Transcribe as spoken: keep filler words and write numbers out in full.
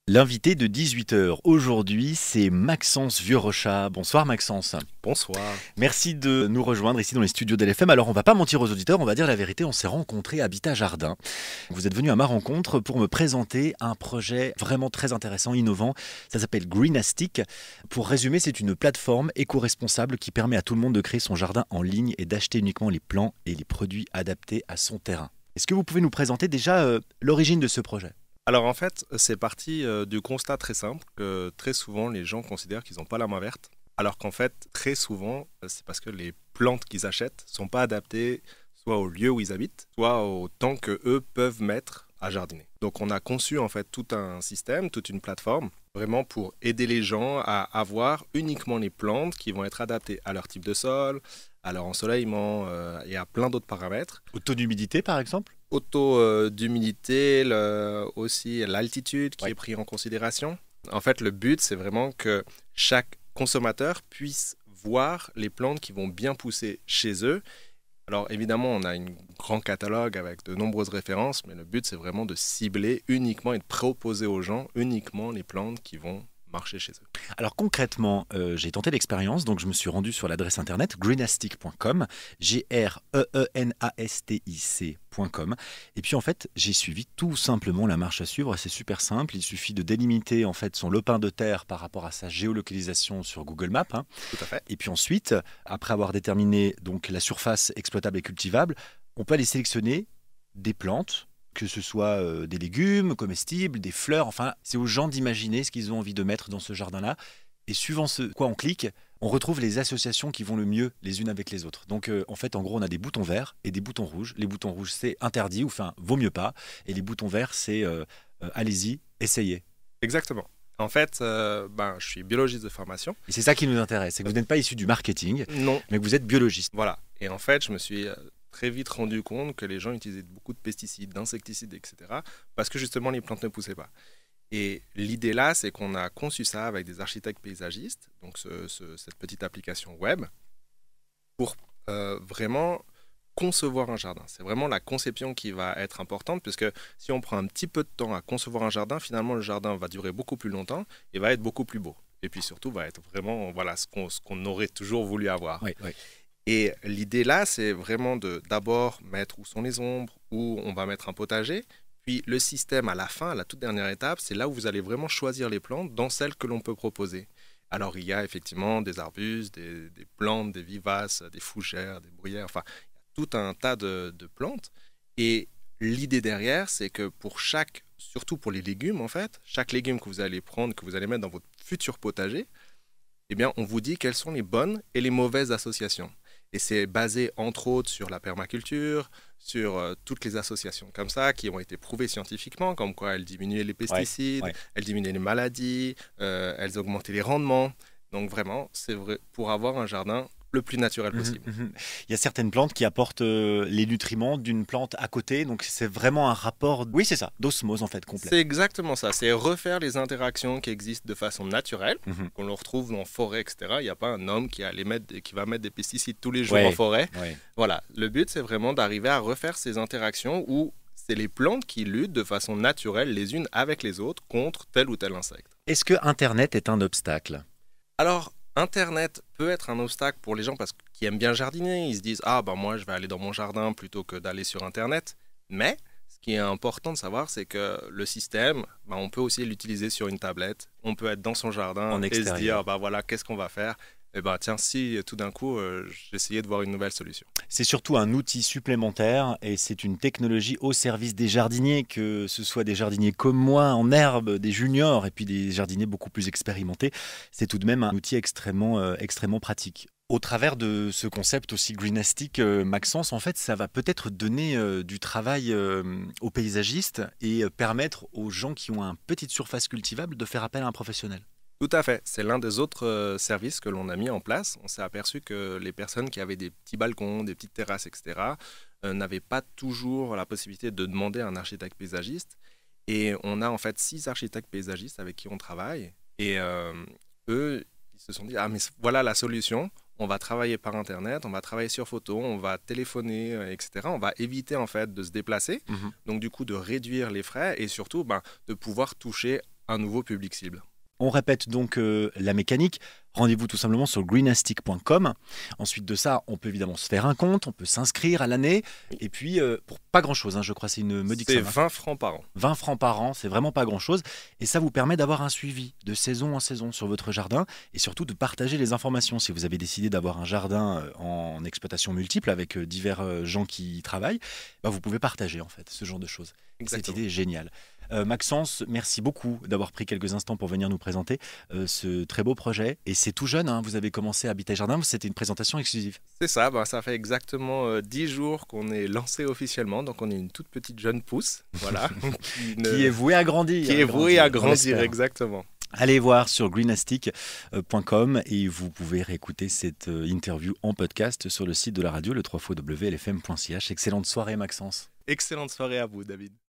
L'invité de dix-huit heures aujourd'hui, c'est Maxence Vieux-Rochat. Bonsoir Maxence. Bonsoir. Merci de nous rejoindre ici dans les studios d'L F M. Alors on va pas mentir aux auditeurs, on va dire la vérité, on s'est rencontrés à Habitat Jardin. Vous êtes venu à ma rencontre pour me présenter un projet vraiment très intéressant, innovant. Ça s'appelle Greenastic. Pour résumer, c'est une plateforme éco-responsable qui permet à tout le monde de créer son jardin en ligne et d'acheter uniquement les plants et les produits adaptés à son terrain. Est-ce que vous pouvez nous présenter déjà euh, l'origine de ce projet ? Alors en fait, c'est parti euh, du constat très simple que très souvent les gens considèrent qu'ils n'ont pas la main verte, alors qu'en fait, très souvent, c'est parce que les plantes qu'ils achètent ne sont pas adaptées soit au lieu où ils habitent, soit au temps qu'eux peuvent mettre à jardiner. Donc on a conçu en fait tout un système, toute une plateforme, vraiment pour aider les gens à avoir uniquement les plantes qui vont être adaptées à leur type de sol, à leur ensoleillement euh, et à plein d'autres paramètres. Au taux d'humidité par exemple ? Au taux euh, d'humidité, le, aussi l'altitude qui Ouais. est pris en considération. En fait, le but, c'est vraiment que chaque consommateur puisse voir les plantes qui vont bien pousser chez eux. Alors évidemment, on a un grand catalogue avec de nombreuses références, mais le but, c'est vraiment de cibler uniquement et de proposer aux gens uniquement les plantes qui vont marcher chez eux. Alors concrètement, euh, j'ai tenté l'expérience, donc je me suis rendu sur l'adresse internet greenastic point com, G R E E N A S T I C point com, et puis en fait j'ai suivi tout simplement la marche à suivre. C'est super simple, il suffit de délimiter en fait son lopin de terre par rapport à sa géolocalisation sur Google Maps, hein. Tout à fait. Et puis ensuite, après avoir déterminé donc la surface exploitable et cultivable, on peut aller sélectionner des plantes, que ce soit euh, des légumes comestibles, des fleurs, enfin, c'est aux gens d'imaginer ce qu'ils ont envie de mettre dans ce jardin-là. Et suivant ce quoi on clique, on retrouve les associations qui vont le mieux les unes avec les autres. Donc, euh, en fait, en gros, on a des boutons verts et des boutons rouges. Les boutons rouges, c'est interdit, ou enfin, vaut mieux pas. Et les boutons verts, c'est euh, euh, allez-y, essayez. Exactement. En fait, euh, ben, je suis biologiste de formation. Et c'est ça qui nous intéresse, c'est que vous n'êtes pas issu du marketing, Non. mais que vous êtes biologiste. Voilà. Et en fait, je me suis euh, très vite rendu compte que les gens utilisaient beaucoup de pesticides, d'insecticides, et cetera, parce que justement, les plantes ne poussaient pas. Et l'idée là, c'est qu'on a conçu ça avec des architectes paysagistes, donc ce, ce, cette petite application web, pour euh, vraiment concevoir un jardin. C'est vraiment la conception qui va être importante, puisque si on prend un petit peu de temps à concevoir un jardin, finalement, le jardin va durer beaucoup plus longtemps et va être beaucoup plus beau. Et puis surtout, va être vraiment voilà, ce qu'on ce qu'on aurait toujours voulu avoir. Oui, oui. Et l'idée là, c'est vraiment de d'abord mettre où sont les ombres, où on va mettre un potager. Puis le système à la fin, à la toute dernière étape, c'est là où vous allez vraiment choisir les plantes dans celles que l'on peut proposer. Alors il y a effectivement des arbustes, des, des plantes, des vivaces, des fougères, des bruyères, enfin tout un tas de, de plantes. Et l'idée derrière, c'est que pour chaque, surtout pour les légumes en fait, chaque légume que vous allez prendre, que vous allez mettre dans votre futur potager, eh bien on vous dit quelles sont les bonnes et les mauvaises associations. Et c'est basé entre autres sur la permaculture, sur euh, toutes les associations comme ça qui ont été prouvées scientifiquement, comme quoi elles diminuaient les pesticides, Ouais, ouais. elles diminuaient les maladies, euh, elles augmentaient les rendements. Donc vraiment, c'est vrai pour avoir un jardin le plus naturel possible. Mhm, mhm. Il y a certaines plantes qui apportent euh, les nutriments d'une plante à côté, donc c'est vraiment un rapport, oui c'est ça, d'osmose en fait complet. C'est exactement ça, c'est refaire les interactions qui existent de façon naturelle, Mhm. qu'on le retrouve en forêt, et cetera. Il n'y a pas un homme qui, a les mettre, qui va mettre des pesticides tous les jours Ouais. en forêt. Ouais. Voilà, le but c'est vraiment d'arriver à refaire ces interactions où c'est les plantes qui luttent de façon naturelle les unes avec les autres contre tel ou tel insecte. Est-ce que Internet est un obstacle ? Alors, Internet peut être un obstacle pour les gens parce qu'ils aiment bien jardiner. Ils se disent « Ah, ben moi, je vais aller dans mon jardin plutôt que d'aller sur Internet. » Mais ce qui est important de savoir, c'est que le système, ben, on peut aussi l'utiliser sur une tablette. On peut être dans son jardin En et se extérieur. dire bah, « voilà, qu'est-ce qu'on va faire ?» Et ben tiens, si tout d'un coup, euh, j'essayais de voir une nouvelle solution. C'est surtout un outil supplémentaire et c'est une technologie au service des jardiniers, que ce soit des jardiniers comme moi en herbe, des juniors et puis des jardiniers beaucoup plus expérimentés. C'est tout de même un outil extrêmement, euh, extrêmement pratique. Au travers de ce concept aussi greenastic, euh, Maxence, en fait, ça va peut-être donner euh, du travail euh, aux paysagistes et euh, permettre aux gens qui ont une petite surface cultivable de faire appel à un professionnel. Tout à fait. C'est l'un des autres euh, services que l'on a mis en place. On s'est aperçu que les personnes qui avaient des petits balcons, des petites terrasses, et cetera, euh, n'avaient pas toujours la possibilité de demander à un architecte paysagiste. Et on a en fait six architectes paysagistes avec qui on travaille. Et euh, eux, ils se sont dit, ah mais voilà la solution. On va travailler par Internet, on va travailler sur photo, on va téléphoner, euh, et cetera. On va éviter en fait de se déplacer. Mhm. Donc du coup de réduire les frais et surtout ben, de pouvoir toucher un nouveau public cible. On répète donc euh, la mécanique. Rendez-vous tout simplement sur greenastic point com. Ensuite de ça, on peut évidemment se faire un compte, on peut s'inscrire à l'année. Et puis, euh, pour pas grand-chose, hein, je crois, c'est une modique C'est somme, hein. vingt francs par an. vingt francs par an, c'est vraiment pas grand-chose. Et ça vous permet d'avoir un suivi de saison en saison sur votre jardin et surtout de partager les informations. Si vous avez décidé d'avoir un jardin euh, en exploitation multiple avec euh, divers euh, gens qui y travaillent, bah, vous pouvez partager en fait ce genre de choses. Exactement. Cette idée est géniale. Euh, Maxence, merci beaucoup d'avoir pris quelques instants pour venir nous présenter euh, ce très beau projet. Et c'est tout jeune, hein, vous avez commencé à Habitat Jardin, c'était une présentation exclusive. C'est ça, ben, ça fait exactement euh, dix jours qu'on est lancé officiellement, donc on est une toute petite jeune pousse, voilà, qui, ne- Qui est voué à grandir. qui est vouée à on grandir, l'espère. exactement. Allez voir sur greenastic point com et vous pouvez réécouter cette euh, interview en podcast sur le site de la radio, le w w w point l f m point c h. Excellente soirée Maxence. Excellente soirée à vous, David.